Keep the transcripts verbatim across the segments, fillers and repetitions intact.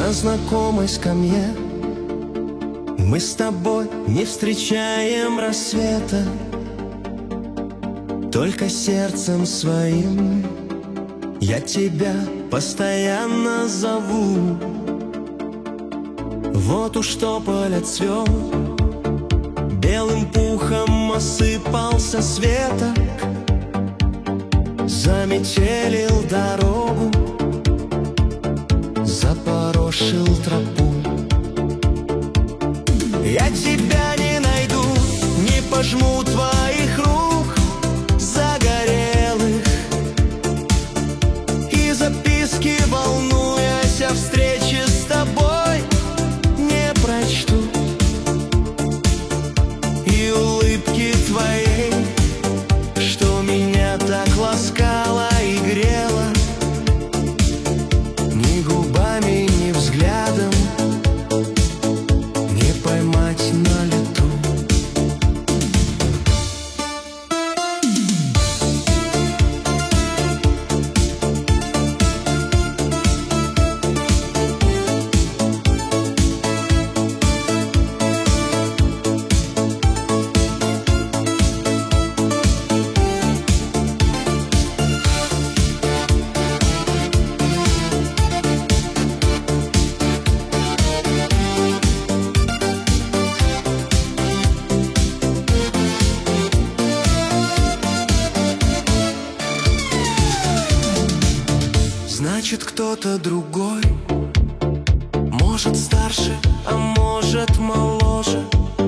на знакомой скамье. Мы с тобой не встречаем рассвета, только сердцем своим я тебя постоянно зову. Вот уж тополь отцвел, белым пухом осыпался светок, заметелил дорогу, запорошил тропу. Я тебя не найду, не пожму твоих рук загорелых, и записки, волнуясь о встрече с тобой, не прочту. И улыбки твоей, что меня так ласкала и грела, ни губами, ни взглядом не поймать на лету. Значит, кто-то другой, может старше, а может моложе,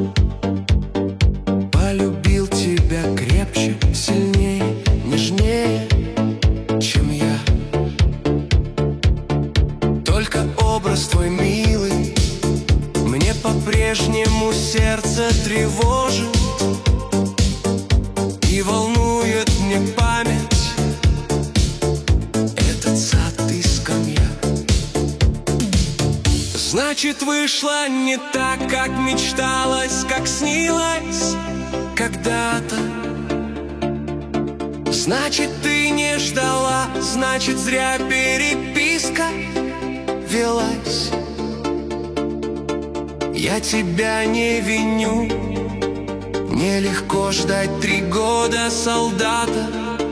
полюбил тебя крепче, сильнее, нежнее, чем я. Только образ твой милый мне по-прежнему сердце тревожит и волнует мне память. Значит, вышло не так, как мечталось, как снилось когда-то. Значит, ты не ждала, значит, зря переписка велась. Я тебя не виню, нелегко ждать три года солдата,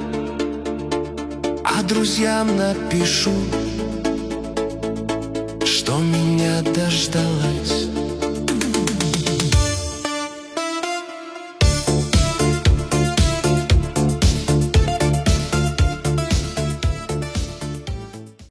а друзьям напишу, что меня дождалась.